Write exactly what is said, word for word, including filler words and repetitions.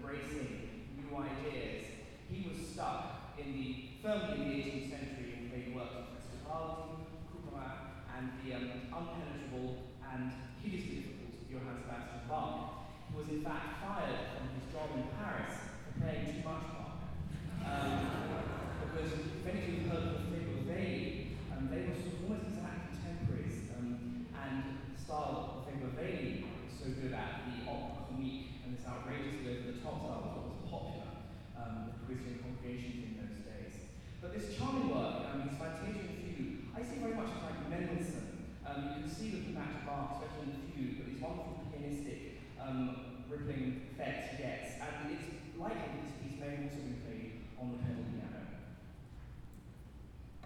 embracing new ideas. He was stuck in the, firmly in the eighteenth century and made works of Festivaldi, Couperin, and the um, unpenetrable and hideously difficult Johann Sebastian Bach. He was in fact fired from his job in Paris for playing too much Bach. Um, because if any of you have heard of the Figaro Veli, um, they were sort of almost exact contemporaries, um, and the style of the Figaro Veli was so good at the opera comique and this outrageously over-the-top style was what was popular um, with Parisian congregations in those days. But this charming work, um, his Fantasia Fugue, I see very much like Mendelssohn. Um, you can see the thematic Bach, especially in the fugue, but these wonderful pianistic, um, rippling effects he gets. And it's likely that this piece may have also been